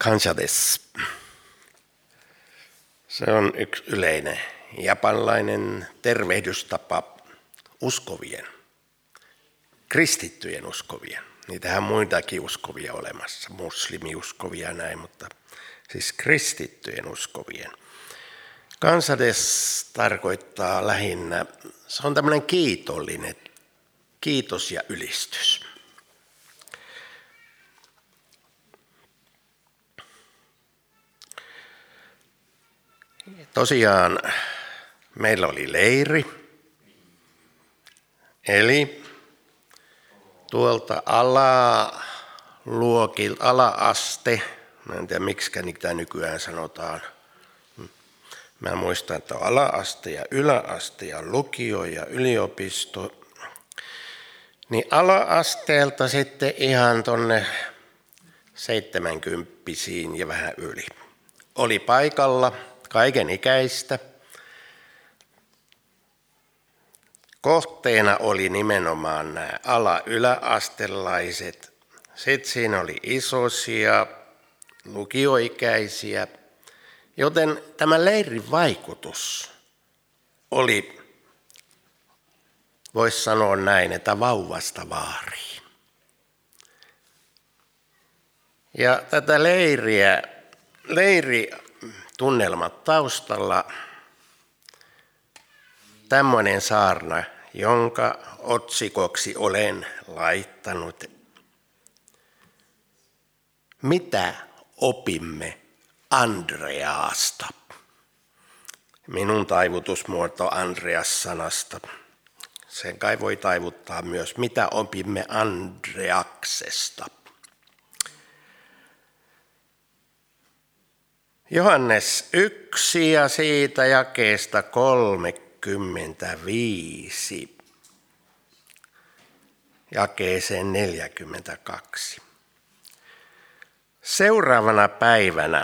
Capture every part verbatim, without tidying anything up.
Kansa des. Se on yksi yleinen japanlainen tervehdystapa uskovien, kristittyjen uskovien. Niitähän on muitakin uskovia olemassa, muslimiuskovia näin, mutta siis kristittyjen uskovien. Kansa des tarkoittaa lähinnä, se on tämmöinen kiitollinen, kiitos ja ylistys. Tosiaan meillä oli leiri, eli tuolta alaluokilta, ala-aste, mä en tiedä miksi niitä nykyään sanotaan. Mä muistan, että on ala-aste ja yläaste ja lukio ja yliopisto. Niin ala-asteelta sitten ihan tonne seitsemänkymppisiin ja vähän yli. Oli paikalla kaiken ikäistä. Kohteena oli nimenomaan nämä ala-yläastelaiset. Sitten siinä oli isoisia, lukioikäisiä. Joten tämä leirin vaikutus oli, voisi sanoa näin, että vauvasta vaariin. Ja tätä leiriä, leiritunnelmat taustalla, tämmöinen saarna, jonka otsikoksi olen laittanut. Mitä opimme Andreasta? Minun taivutusmuoto Andreas-sanasta. Sen kai voi taivuttaa myös, mitä opimme Andreaksesta. Johannes yksi ja siitä jakeesta kolmekymmentäviisi jakeeseen neljäkymmentäkaksi. Seuraavana päivänä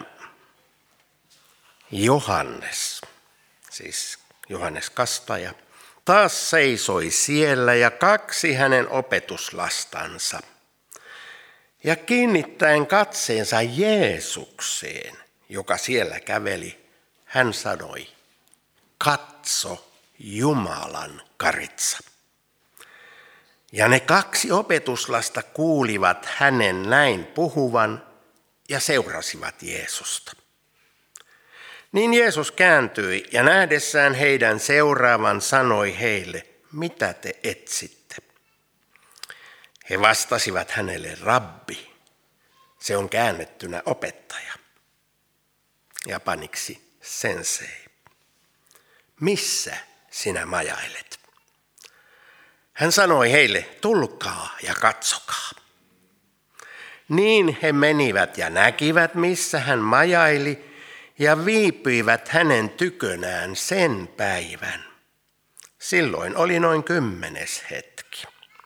Johannes, siis Johannes Kastaja, taas seisoi siellä ja kaksi hänen opetuslastansa. Ja kiinnittäen katseensa Jeesukseen, joka siellä käveli, hän sanoi, katso Jumalan karitsa. Ja ne kaksi opetuslasta kuulivat hänen näin puhuvan ja seurasivat Jeesusta. Niin Jeesus kääntyi ja nähdessään heidän seuraavan sanoi heille, mitä te etsitte? He vastasivat hänelle, rabbi, se on käännettynä opettaja. Japaniksi sensei. Missä sinä majailet? Hän sanoi heille, tulkaa ja katsokaa. Niin he menivät ja näkivät, missä hän majaili, ja viipyivät hänen tykönään sen päivän. Silloin oli noin kymmenes hetki.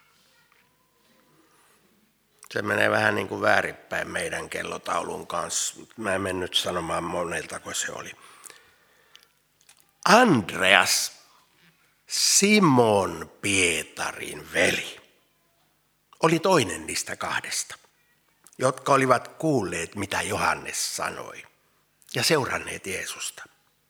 Se menee vähän niin kuin väärinpäin meidän kellotaulun kanssa. Mä en mennyt sanomaan monelta, kun se oli. Andreas, Simon Pietarin veli, oli toinen niistä kahdesta, jotka olivat kuulleet, mitä Johannes sanoi, ja seuranneet Jeesusta.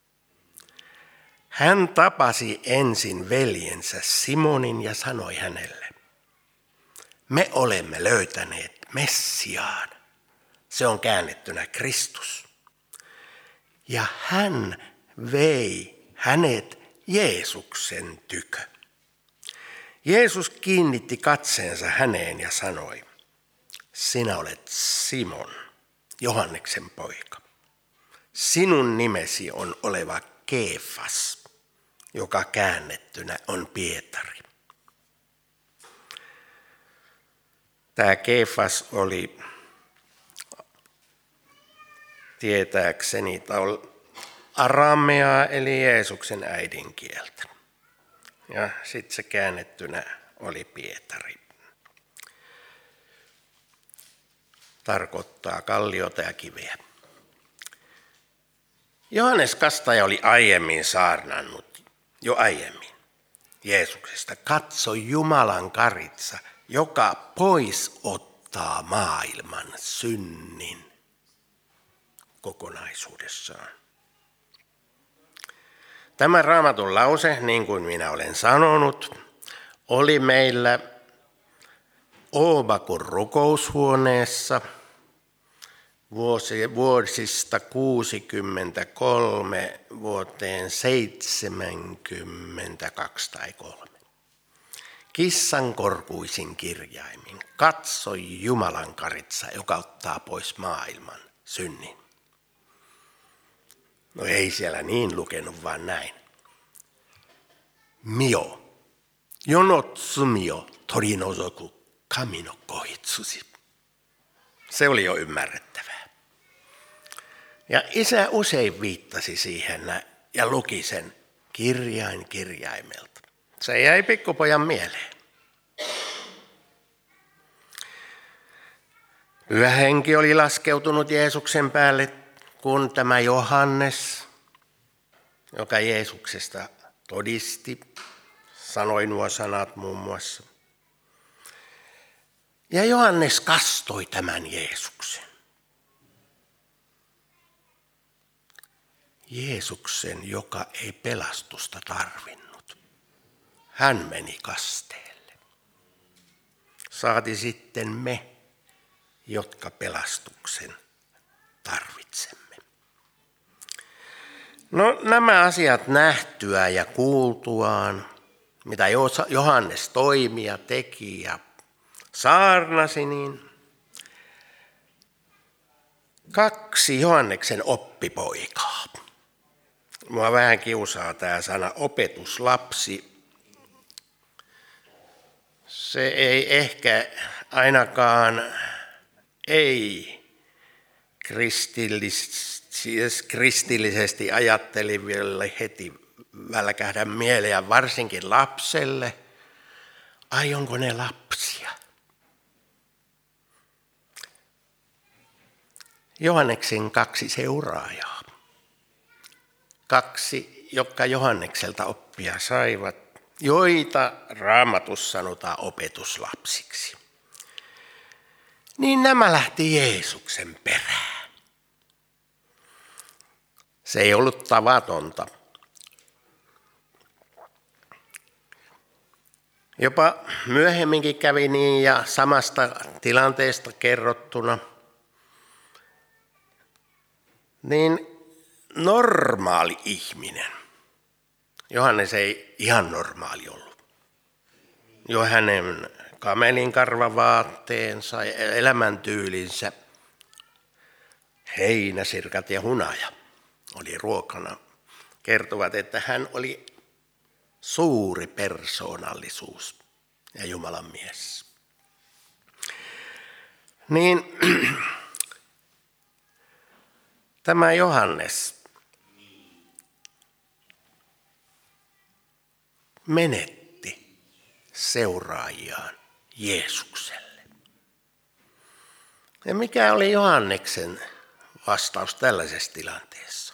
Hän tapasi ensin veljensä Simonin ja sanoi hänelle, me olemme löytäneet Messiaan, se on käännettynä Kristus. Ja hän vei hänet Jeesuksen tykö. Jeesus kiinnitti katseensa häneen ja sanoi, sinä olet Simon, Johanneksen poika. Sinun nimesi on oleva Keefas, joka käännettynä on Pietari. Tämä Keefas oli tietääkseni arameaa eli Jeesuksen äidinkieltä. Ja sitten se käännettynä oli Pietari. Tarkoittaa kalliota ja kiveä. Johannes Kastaja oli aiemmin saarnannut, jo aiemmin, Jeesuksesta. Katso Jumalan karitsa, joka pois ottaa maailman synnin. kokonaisuudessaan. Tämä Raamatun lause, niin kuin minä olen sanonut, oli meillä Oobakun rukoushuoneessa vuosista kuusikymmentäkolme vuoteen seitsemänkymmentäkaksi tai kolme. Kissan korkuisin kirjaimin, katsoi Jumalan karitsa, joka ottaa pois maailman synnin. No ei siellä niin lukenut, vaan näin. Mio, jonotsumio torinozoku kamino kohitsusi. Se oli jo ymmärrettävää. Ja isä usein viittasi siihen ja luki sen kirjain kirjaimelta. Se jäi pikkupojan mieleen. Pyhä henki oli laskeutunut Jeesuksen päälle, kun tämä Johannes, joka Jeesuksesta todisti, sanoi nuo sanat muun muassa. Ja Johannes kastoi tämän Jeesuksen. Jeesuksen, joka ei pelastusta tarvinnut. Hän meni kasteelle. Saati sitten me, jotka pelastuksen tarvitsemme. No nämä asiat nähtyä ja kuultuaan, mitä Johannes toimi ja teki ja saarnasi, niin kaksi Johanneksen oppipoikaa. Mua vähän kiusaa tämä sana opetuslapsi. Se ei ehkä ainakaan ei kristillis, kristillisesti ajatteliville heti välkähdä mieleen, varsinkin lapselle. Ai onko ne lapsia? Johanneksen kaksi seuraajaa. Kaksi, jotka Johannekselta oppia saivat, joita Raamatussa sanotaan opetuslapsiksi. Niin nämä lähti Jeesuksen perään. Se ei ollut tavatonta. Jopa myöhemminkin kävi niin ja samasta tilanteesta kerrottuna, niin normaali ihminen, Johannes ei ihan normaali ollut, jo hänen kamelin karvavaatteensa ja elämäntyylinsä, heinäsirkat ja hunaja oli ruokana, kertovat, että hän oli suuri persoonallisuus ja Jumalan mies. Niin tämä Johannes menetti seuraajiaan Jeesukselle. Ja mikä oli Johanneksen vastaus tällaisessa tilanteessa?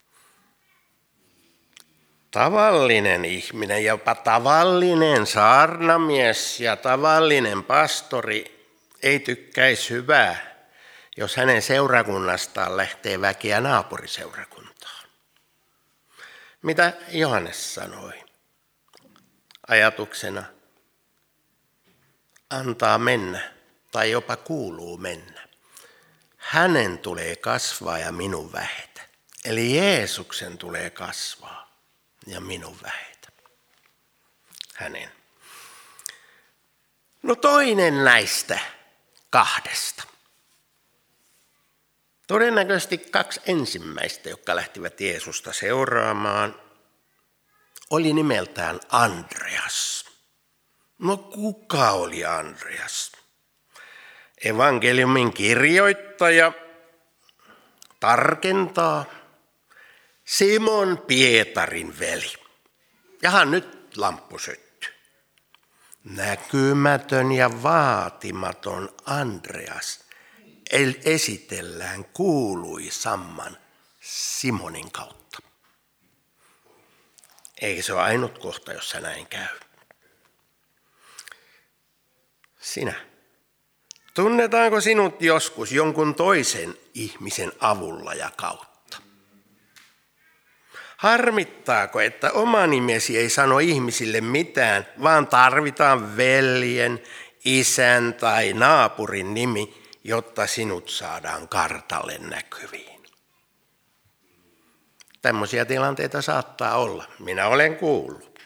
Tavallinen ihminen, jopa tavallinen saarnamies ja tavallinen pastori ei tykkäisi hyvää, jos hänen seurakunnastaan lähtee väkeä naapuriseurakuntaan. Mitä Johannes sanoi? Ajatuksena antaa mennä tai jopa kuuluu mennä. Hänen tulee kasvaa ja minun vähetä. Eli Jeesuksen tulee kasvaa ja minun vähetä. Hänen. No toinen näistä kahdesta. Todennäköisesti kaksi ensimmäistä, jotka lähtivät Jeesusta seuraamaan, oli nimeltään Andreas. No kuka oli Andreas? Evankeliumin kirjoittaja tarkentaa Simon Pietarin veli. Jahan nyt lamppu syttyy. Näkymätön ja vaatimaton Andreas esitellään kuuluisamman Simonin kautta. Ei se ole ainut kohta, jossa näin käy. Sinä Tunnetaanko sinut joskus jonkun toisen ihmisen avulla ja kautta? Harmittaako, että oma nimesi ei sano ihmisille mitään, vaan tarvitaan veljen, isän tai naapurin nimi, jotta sinut saadaan kartalle näkyviin? Tämmöisiä tilanteita saattaa olla. Minä olen kuullut.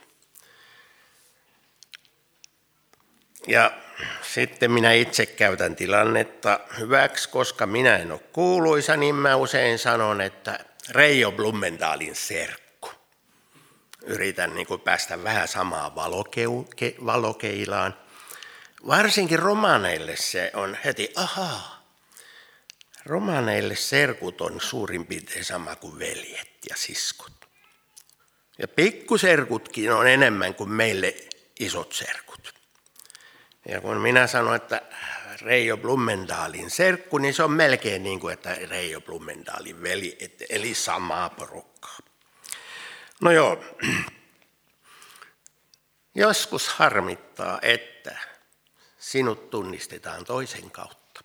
Ja sitten minä itse käytän tilannetta hyväksi, koska minä en ole kuuluisa, niin mä usein sanon, että Reijo Blumendalin serkku. Yritän niin kuin päästä vähän samaan valokeu- valokeilaan. Varsinkin romaneille se on heti, ahaa, romaneille serkut on suurin piirtein sama kuin veljet ja siskot. Ja pikkuserkutkin on enemmän kuin meille isot serkut. Ja kun minä sanon, että Reijo Blumendalin serkku, niin se on melkein niin kuin, että Reijo Blumendalin veli, eli samaa porukkaa. No joo, joskus harmittaa, että sinut tunnistetaan toisen kautta.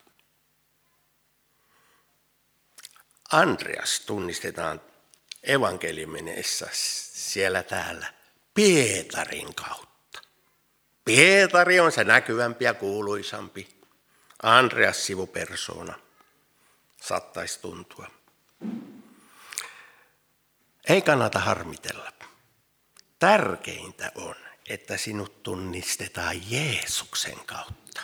Andreas tunnistetaan evankeliumeissa siellä täällä Pietarin kautta. Pietari on se näkyvämpi ja kuuluisampi. Andreas sivupersoona saattaisi tuntua. Ei kannata harmitella. Tärkeintä on, että sinut tunnistetaan Jeesuksen kautta.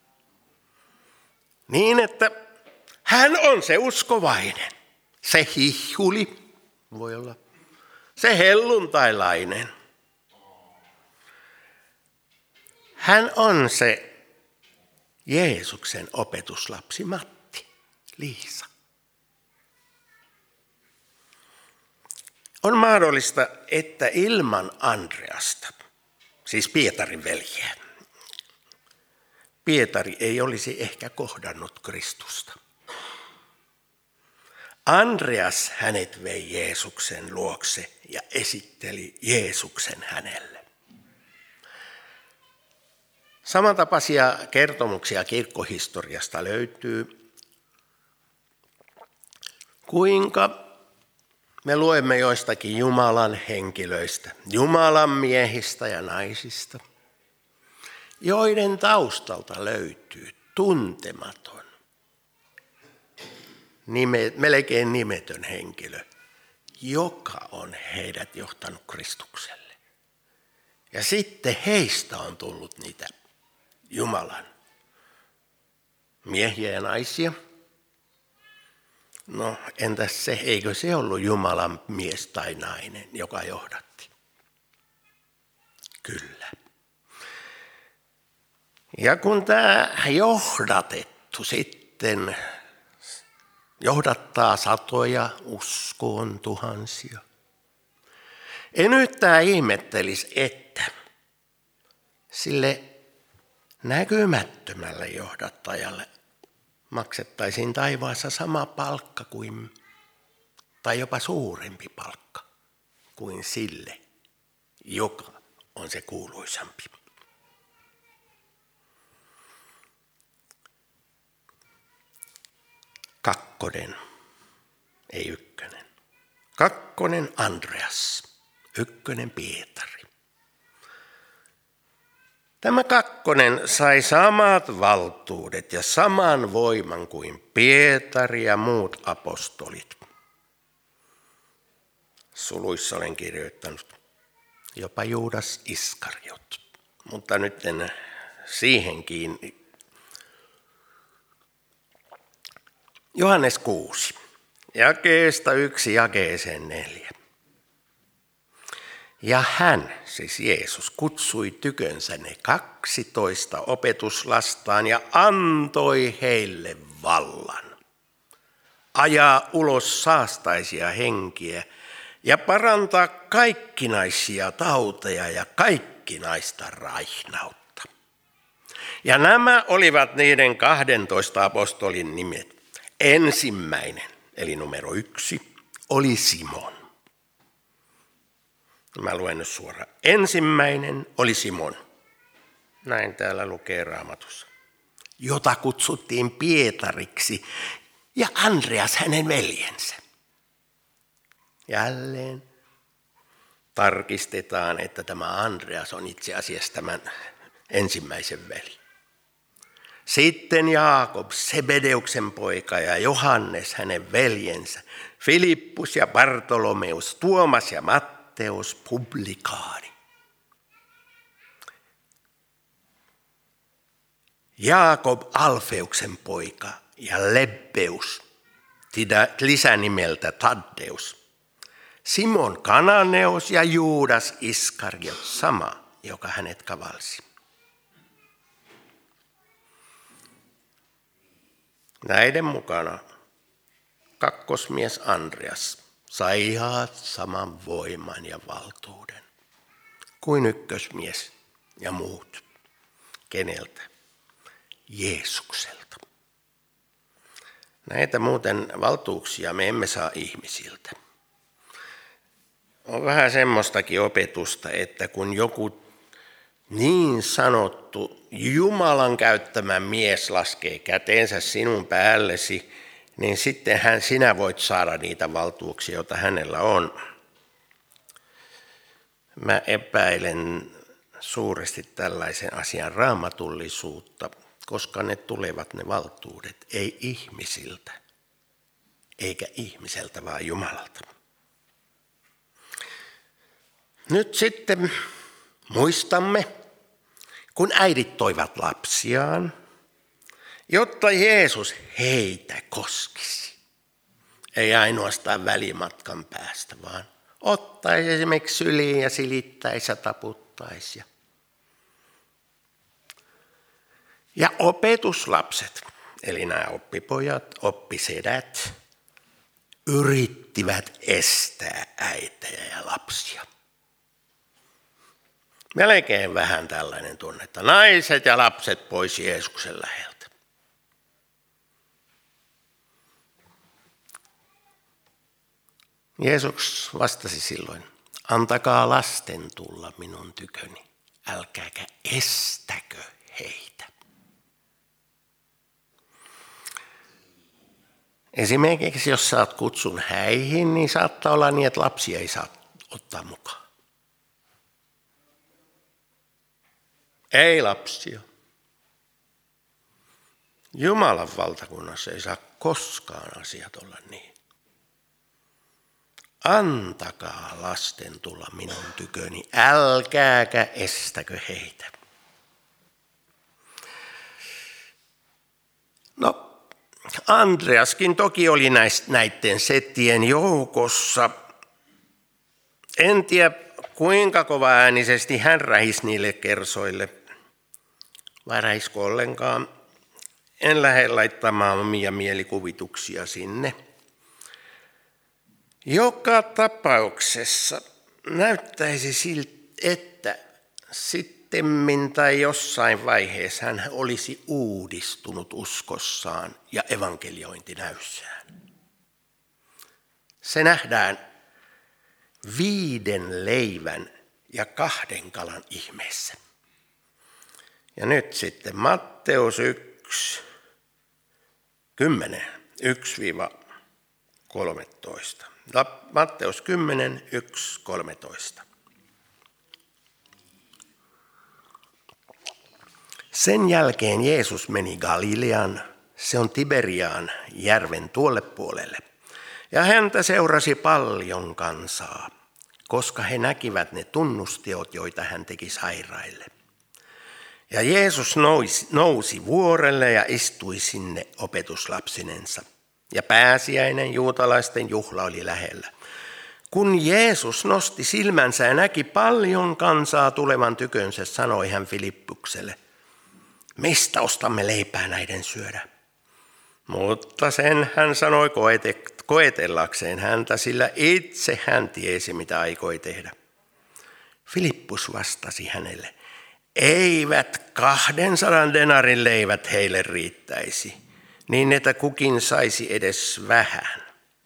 Niin, että hän on se uskovainen, se hihhuli, voi olla, se helluntailainen. Hän on se Jeesuksen opetuslapsi Matti, Liisa. On mahdollista, että ilman Andreasta, siis Pietarin veljeä, Pietari ei olisi ehkä kohdannut Kristusta. Andreas hänet vei Jeesuksen luokse ja esitteli Jeesuksen hänelle. Samantapaisia kertomuksia kirkkohistoriasta löytyy, kuinka me luemme joistakin Jumalan henkilöistä, Jumalan miehistä ja naisista, joiden taustalta löytyy tuntematon, nime, melkein nimetön henkilö, joka on heidät johtanut Kristukselle. Ja sitten heistä on tullut niitä Jumalan miehiä ja naisia. No entäs se, eikö se ollut Jumalan mies tai nainen, joka johdatti? Kyllä. Ja kun tämä johdatettu sitten johdattaa satoja, uskoon tuhansia, en yhtään ihmettelisi, että sille näkymättömälle johdattajalle maksettaisiin taivaassa sama palkka kuin, tai jopa suurempi palkka kuin sille, joka on se kuuluisampi. Kakkonen, ei ykkönen. Kakkonen Andreas, ykkönen Pietari. Tämä kakkonen sai samat valtuudet ja saman voiman kuin Pietari ja muut apostolit. Suluissa olen kirjoittanut jopa Juudas Iskariot, mutta nyt en siihen kiinni. Johannes kuusi, jakeesta yksi jakeeseen neljä. Ja hän, siis Jeesus, kutsui tykönsä ne kaksitoista opetuslastaan ja antoi heille vallan ajaa ulos saastaisia henkiä ja parantaa kaikkinaisia tauteja ja kaikkinaista raihnautta. Ja nämä olivat niiden kahdentoista apostolin nimet. Ensimmäinen, eli numero yksi, oli Simon. Mä luen nyt suoraan. Ensimmäinen oli Simon. Näin täällä lukee Raamatussa. jota kutsuttiin Pietariksi, ja Andreas hänen veljensä. Jälleen tarkistetaan, että tämä Andreas on itse asiassa tämän ensimmäisen veli. Sitten Jaakob, Sebedeuksen poika, ja Johannes, hänen veljensä, Filippus ja Bartolomeus, Tuomas ja Matteus, publikaani. Jaakob, Alfeuksen poika, ja Lebbeus, lisänimeltä Taddeus. Simon Kananeus ja Juudas Iskariot, sama, joka hänet kavalsi. Näiden mukana kakkosmies Andreas sai ihan saman voiman ja valtuuden kuin ykkösmies ja muut. Keneltä? Jeesukselta. Näitä muuten valtuuksia me emme saa ihmisiltä. On vähän semmoistakin opetusta, että kun joku niin sanottu Jumalan käyttämä mies laskee käteensä sinun päällesi, niin sittenhän sinä voit saada niitä valtuuksia, joita hänellä on. Mä epäilen suuresti tällaisen asian raamatullisuutta, koska ne tulevat ne valtuudet ei ihmisiltä, eikä ihmiseltä, vaan Jumalalta. Nyt sitten muistamme, kun äidit toivat lapsiaan, jotta Jeesus heitä koskisi. Ei ainoastaan välimatkan päästä, vaan ottaisi esimerkiksi syliin ja silittäisi ja taputtaisi. Ja opetuslapset, eli nämä oppipojat, oppisedät, yrittivät estää äitejä ja lapsia. Melkein vähän tällainen tunne, että naiset ja lapset pois Jeesuksen läheltä. Jeesus vastasi silloin, antakaa lasten tulla minun tyköni, älkääkä estäkö heitä. Esimerkiksi jos saat kutsun häihin, niin saattaa olla niin, että lapsia ei saa ottaa mukaan. Ei lapsia. Jumalan valtakunnassa ei saa koskaan asiat olla niin. Antakaa lasten tulla minun tyköni, älkääkä estäkö heitä. No, Andreaskin toki oli näiden setien joukossa. En tiedä, kuinka kovaäänisesti hän rähisi niille kersoille. Vai rähisikö ollenkaan? En lähde laittamaan omia mielikuvituksia sinne. Joka tapauksessa näyttäisi siltä, että sittemmin tai jossain vaiheessa hän olisi uudistunut uskossaan ja evankeliointinäyssään. Se nähdään viiden leivän ja kahden kalan ihmeessä. Ja nyt sitten Matteus yksi, kymmenen, yksi kolmetoista. Matteus kymmenen, yksi kolmetoista. Sen jälkeen Jeesus meni Galilean, se on Tiberiaan järven tuolle puolelle, ja häntä seurasi paljon kansaa, koska he näkivät ne tunnusteot, joita hän teki sairaille. Ja Jeesus nousi, nousi vuorelle ja istui sinne opetuslapsinensa. Ja pääsiäinen juutalaisten juhla oli lähellä. Kun Jeesus nosti silmänsä ja näki paljon kansaa tulevan tykönsä, sanoi hän Filippukselle, mistä ostamme leipää näiden syödä? Mutta sen hän sanoi koete, koetellakseen häntä, sillä itse hän tiesi, mitä aikoi tehdä. Filippus vastasi hänelle, eivät kahdensadan denarin leivät heille riittäisi, niin että kukin saisi edes vähän.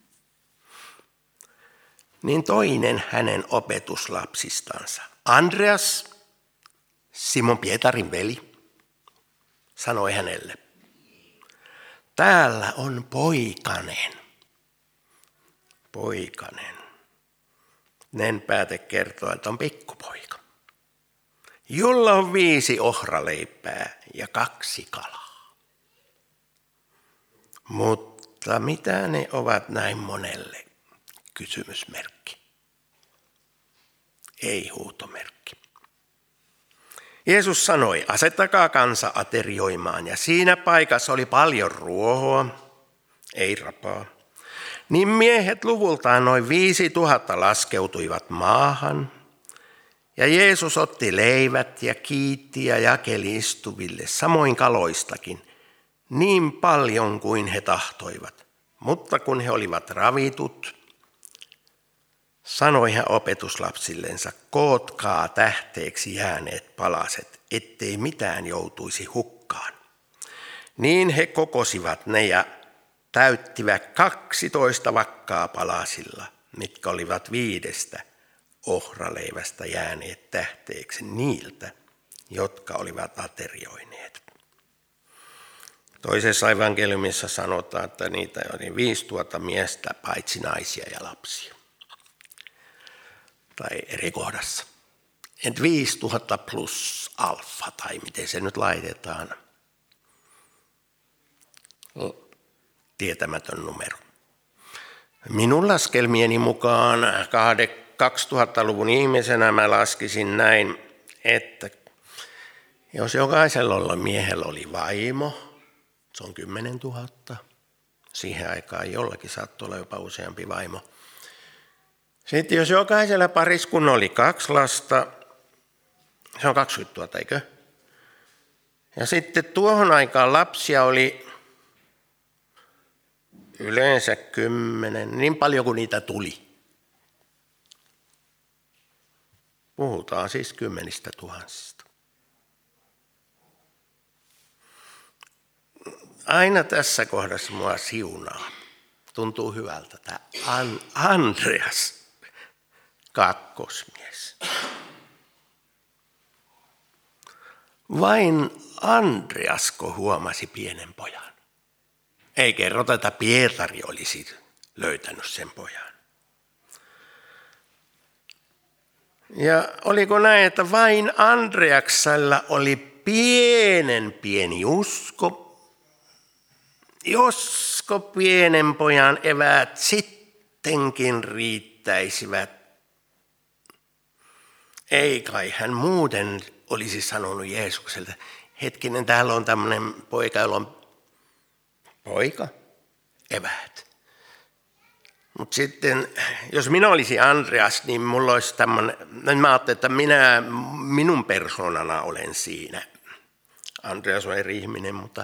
Niin toinen hänen opetuslapsistansa, Andreas, Simon Pietarin veli, sanoi hänelle, täällä on poikanen. Poikanen. Nen pääte kertoo, että on pikkupoika, jolla on viisi ohraleipää ja kaksi kalaa. Mutta mitä ne ovat näin monelle? Kysymysmerkki. Ei huutomerkki. Jeesus sanoi, asettakaa kansa aterioimaan, ja siinä paikassa oli paljon ruohoa, ei rapaa. Niin miehet luvultaan noin viisi tuhatta laskeutuivat maahan, ja Jeesus otti leivät ja kiitti ja jakeli istuville, samoin kaloistakin, niin paljon kuin he tahtoivat. Mutta kun he olivat ravitut, sanoi hän opetuslapsillensa, kootkaa tähteeksi jääneet palaset, ettei mitään joutuisi hukkaan. Niin he kokosivat ne ja täyttivät kaksitoista vakkaa palasilla, mitkä olivat viidestä ohraleivästä jääneet tähteeksi niiltä, jotka olivat aterioineet. Toisessa evankeliumissa sanotaan, että niitä oli viisituhatta miestä, paitsi naisia ja lapsia. Tai eri kohdassa. Et viisituhatta plus alfa, tai miten se nyt laitetaan. Tietämätön numero. Minun laskelmieni mukaan kaksituhattaluvun ihmisenä mä laskisin näin, että jos jokaisella miehellä oli vaimo, se on kymmenen tuhatta. Siihen aikaan jollakin saattoi olla jopa useampi vaimo. Sitten jos jokaisella pariskunnalla oli kaksi lasta, se on kaksikymmentätuhatta, eikö? Ja sitten tuohon aikaan lapsia oli yleensä kymmenen, niin paljon kuin niitä tuli. Puhutaan siis kymmenistä tuhansista. Aina tässä kohdassa mua siunaa. Tuntuu hyvältä tämä Andreas, kakkosmies. Vain Andreasko huomasi pienen pojan. Ei kerrota, että Pietari olisi löytänyt sen pojan. Ja oliko näin, että vain Andreaksella oli pienen pieni usko, josko pienen pojan eväät sittenkin riittäisivät. Ei kai hän muuten olisi sanonut Jeesukselle, hetkinen, täällä on tämmöinen poika, jolla on poika, eväät. Mutta sitten, jos minä olisin Andreas, niin mulla olisi tämmöinen, mä ajattelin, että minä, minun persoonana olen siinä. Andreas on eri ihminen, mutta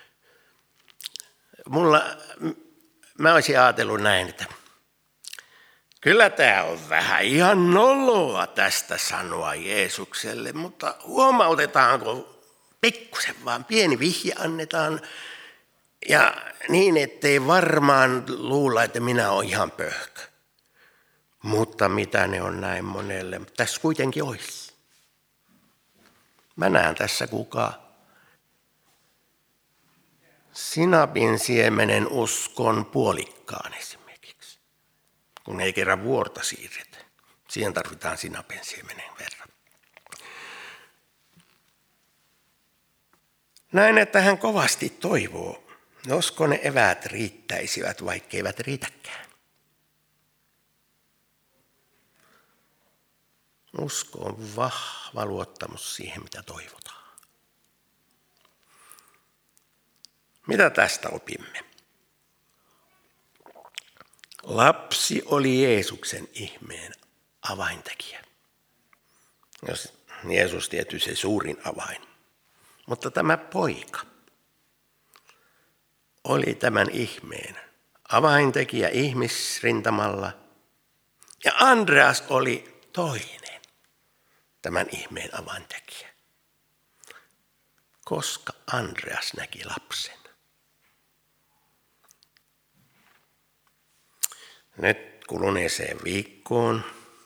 mulla, mä olisin ajatellut näin, että kyllä tämä on vähän ihan noloa tästä sanoa Jeesukselle, mutta huomautetaanko pikkusen vaan, pieni vihje annetaan, ja niin, ettei varmaan luulla, että minä olen ihan pöhkö. Mutta mitä ne on näin monelle, tässä kuitenkin olisi. Mä näen tässä kukaan. Sinapin siemenen uskon puolikkaan esimerkiksi, kun ei kerran vuorta siirretä. Siihen tarvitaan sinapin siemenen verran. Näin, että hän kovasti toivoo, josko ne eväät riittäisivät, vaikka eivät riitäkään. Usko on vahva luottamus siihen, mitä toivotaan. Mitä tästä opimme? Lapsi oli Jeesuksen ihmeen avaintekijä. Jeesus tietysti se suurin avain. Mutta tämä poika oli tämän ihmeen avaintekijä ihmisrintamalla. Ja Andreas oli toinen tämän ihmeen avaintekijä. Koska Andreas näki lapsen. Nyt kuluneeseen viikkoon,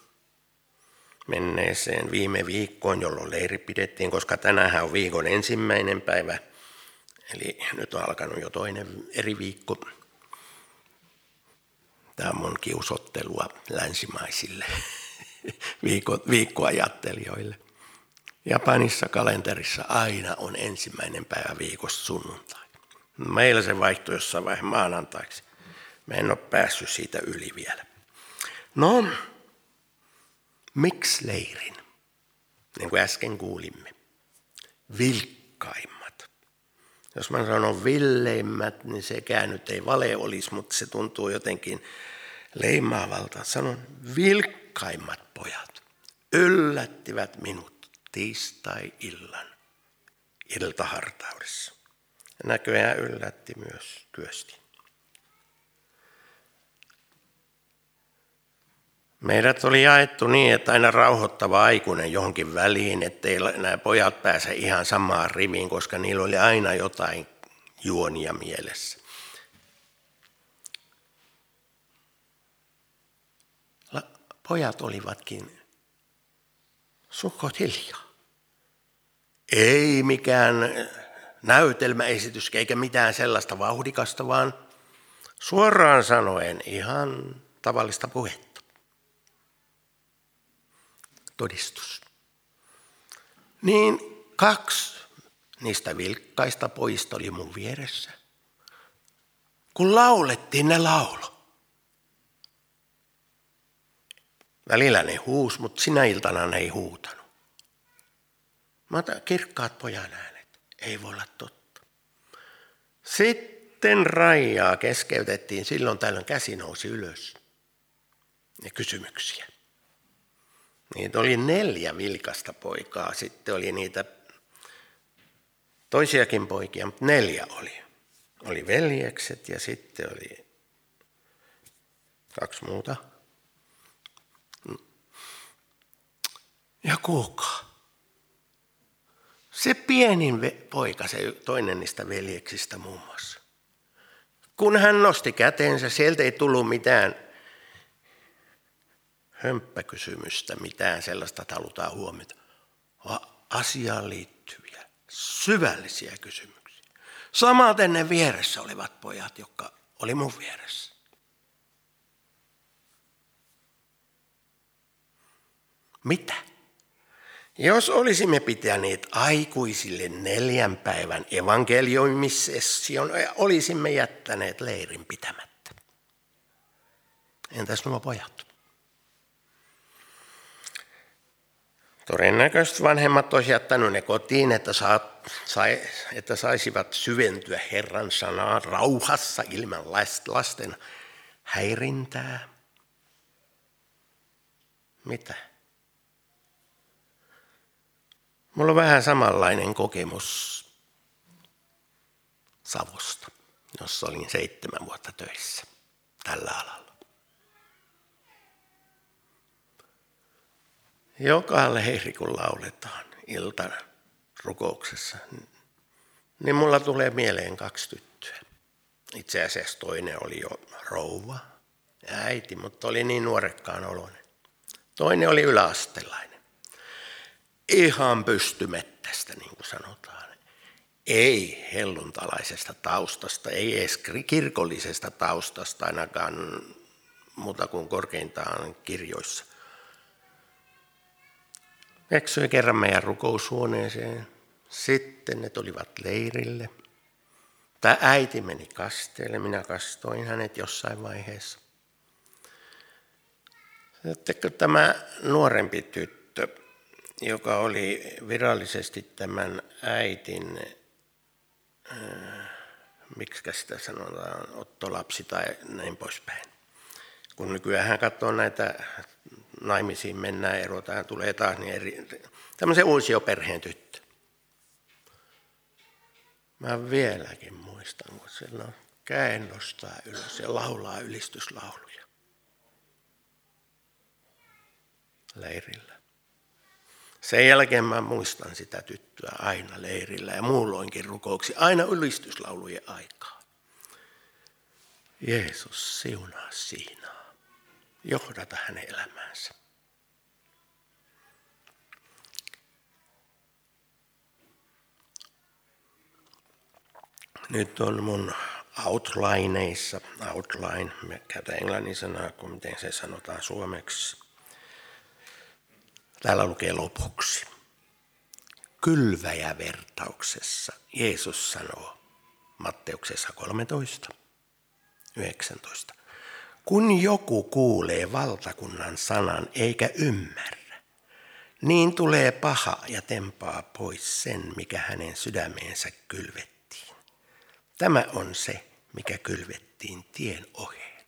menneeseen viime viikkoon, jolloin leiri pidettiin, koska tänään on viikon ensimmäinen päivä, Eli nyt on alkanut jo toinen eri viikko. Tämä on mun kiusottelua länsimaisille viikko, viikkoajattelijoille. Japanissa kalenterissa aina on ensimmäinen päivä viikossa sunnuntai. Meillä se vaihtui jossain vaiheessa maanantaiksi. Mä en ole päässyt siitä yli vielä. No, miksi leirin? Niin kuin äsken kuulimme. Vilkkaimmat. Jos mä sanon villeimmät, niin sekään nyt ei vale olisi, mutta se tuntuu jotenkin leimaavalta. Sanon vilkkaimmat pojat yllättivät minut tiistai-illan iltahartaudessa. Näköjään yllätti myös Kyösti. Meidät oli jaettu niin, että aina rauhoittava aikuinen johonkin väliin, ettei nämä pojat pääse ihan samaan riviin, koska niillä oli aina jotain juonia mielessä. Pojat olivatkin suhkot hiljaa. Ei mikään näytelmäesitys eikä mitään sellaista vauhdikasta, vaan suoraan sanoen ihan tavallista puhetta. Todistus. Niin kaksi niistä vilkkaista pojista oli mun vieressä, kun laulettiin ne laulo. Välillä ne huus, mutta sinä iltana ne ei huutanut. Mä otan kirkkaat pojan äänet. Ei voi olla totta. Sitten rajaa keskeytettiin. Silloin tällöin käsi nousi ylös. Ja kysymyksiä. Niitä oli neljä vilkasta poikaa. Sitten oli niitä toisiakin poikia, mutta neljä oli. Oli veljekset ja sitten oli kaksi muuta. Ja kuulkaa. Se pienin poika, se toinen niistä veljeksistä muun muassa. Kun hän nosti käteensä, sieltä ei tullut mitään hömppäkysymystä, mitään sellaista, että halutaan huomata, vaan asiaan liittyviä, syvällisiä kysymyksiä. Samaten ne vieressä olevat pojat, jotka oli mun vieressä. Mitä? Jos olisimme pitäneet aikuisille neljän päivän evankelioimissession, olisimme jättäneet leirin pitämättä. Entäs nuo pojat? Todennäköisesti vanhemmat olisivat jättäneet ne kotiin, että, saa, sai, että saisivat syventyä Herran sanaan rauhassa ilman lasten häirintää. Mitä? Mulla on vähän samanlainen kokemus Savosta, jossa olin seitsemän vuotta töissä tällä alalla. Joka leiri, kun lauletaan iltana rukouksessa, niin mulla tulee mieleen kaksi tyttöä. Itse asiassa toinen oli jo rouva ja äiti, mutta oli niin nuorekkaan oloinen. Toinen oli yläastelainen. Ihan pystymettästä, niin kuin sanotaan. Ei helluntalaisesta taustasta, ei edes kirkollisesta taustasta ainakaan muuta kuin korkeintaan kirjoissa. Eksyi kerran meidän rukoushuoneeseen. Sitten ne tulivat leirille. Tämä äiti meni kasteelle, minä kastoin hänet jossain vaiheessa. Sitten tämä nuorempi tyttö, joka oli virallisesti tämän äitin, äh, miksi sitä sanotaan, ottolapsi tai näin poispäin. Kun nykyään hän katsoo näitä naimisiin, mennään, erotaan, tulee taas niin eri, tämmöisen uusioperheen tyttö. Mä vieläkin muistan, kun siellä on käen nostaa ylös ja laulaa ylistyslauluja leirillä. Sen jälkeen mä muistan sitä tyttöä aina leirillä ja muulloinkin rukouksi, aina ylistyslaulujen aikaa. Jeesus siunaa Siinaa. Johdata hänen elämäänsä. Nyt on mun outlineissa, outline, me käytetään englannin sanaa, kun miten se sanotaan suomeksi. Täällä lukee lopuksi. Kylväjävertauksessa Jeesus sanoo Matteuksessa kolmetoista, yhdeksäntoista. Kun joku kuulee valtakunnan sanan eikä ymmärrä, niin tulee paha ja tempaa pois sen, mikä hänen sydämeensä kylvettiin. Tämä on se, mikä kylvettiin tien oheen.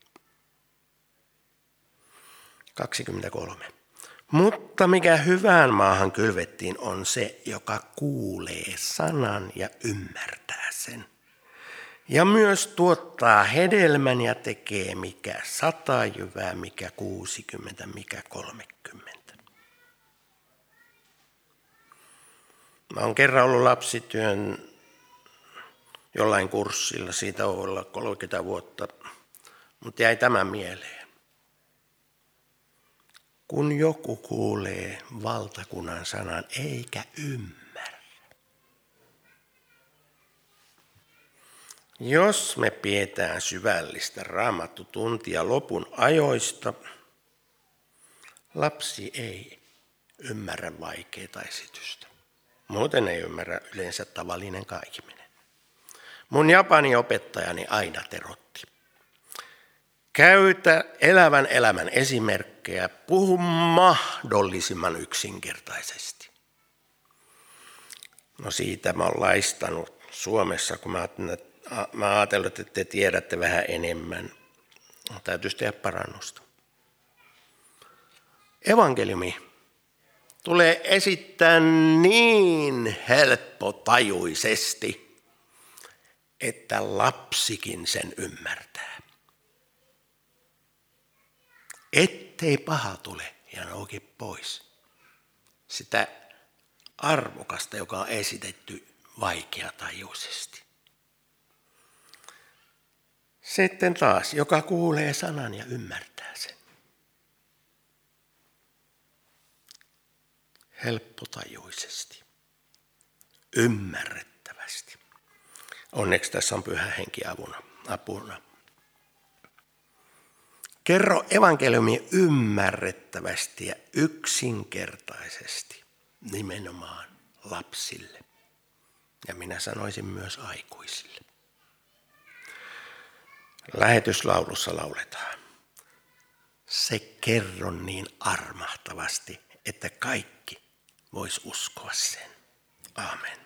kaksikymmentäkolme. Mutta mikä hyvään maahan kylvettiin on se, joka kuulee sanan ja ymmärtää sen. Ja myös tuottaa hedelmän ja tekee mikä sata jyvää, mikä kuusikymmentä, mikä kolmekymmentä. Mä oon kerran ollut lapsityön jollain kurssilla, siitä on olla kolmekymmentä vuotta, mutta jäi tämä mieleen. Kun joku kuulee valtakunnan sanan eikä ymmärrä. Jos me pidetään syvällistä raamattutuntia lopun ajoista, lapsi ei ymmärrä vaikeaa esitystä. Muuten ei ymmärrä yleensä tavallinen kaikiminen. Mun Japanin opettajani aina terotti. Käytä elävän elämän esimerkkejä, puhu mahdollisimman yksinkertaisesti. No siitä mä oon laistanut Suomessa, kun mä Mä ajattelin, että te tiedätte vähän enemmän. Täytyisi tehdä parannusta. Evankeliumi tulee esittää niin helppotajuisesti, että lapsikin sen ymmärtää. Ettei paha tule ja nouki pois sitä arvokasta, joka on esitetty vaikeatajuisesti. Sitten taas, joka kuulee sanan ja ymmärtää sen. Helppotajuisesti, ymmärrettävästi. Onneksi tässä on Pyhä Henki avuna, apuna. Kerro evankeliumi ymmärrettävästi ja yksinkertaisesti nimenomaan lapsille. Ja minä sanoisin myös aikuisille. Lähetyslaulussa lauletaan. Se kerron niin armahtavasti, että kaikki vois uskoa sen. Aamen.